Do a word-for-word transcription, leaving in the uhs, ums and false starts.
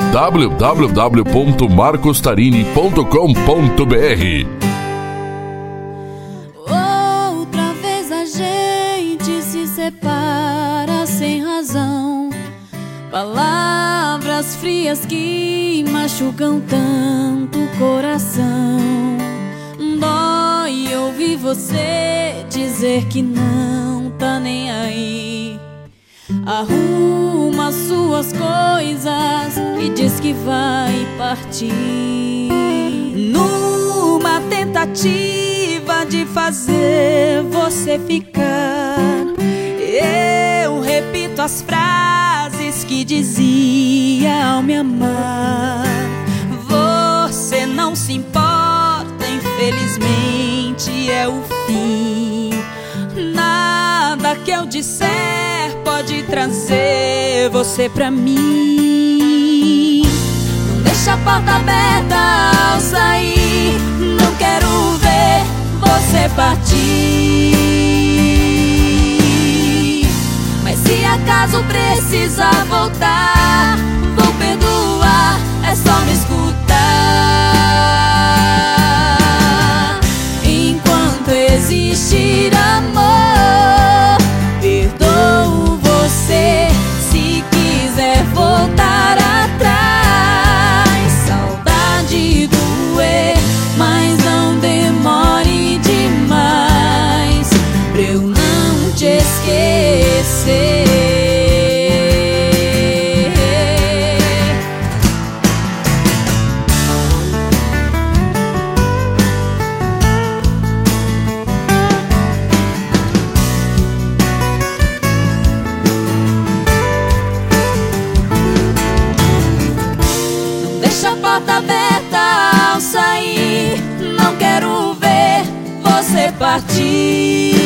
w w w ponto marcos tarini ponto com ponto b r. Outra vez a gente se separa sem razão. Palavras frias que machucam tanto o coração. Dói ouvir você dizer que não tá nem aí. Arruma suas coisas e diz que vai partir, numa tentativa de fazer você ficar. Eu repito as frases que dizia ao me amar. Você não se importa, infelizmente é o fim. Nada que eu disser pode trazer você pra mim. Não deixa a porta aberta ao sair. Não quero ver você partir. Mas se acaso precisar voltar, vou perdoar, é só me escutar. Enquanto existir amor, perdoo você. Se quiser voltar atrás, saudade doer, mas não demore demais pra eu não te esquecer. Deixa a porta aberta ao sair. Não quero ver você partir.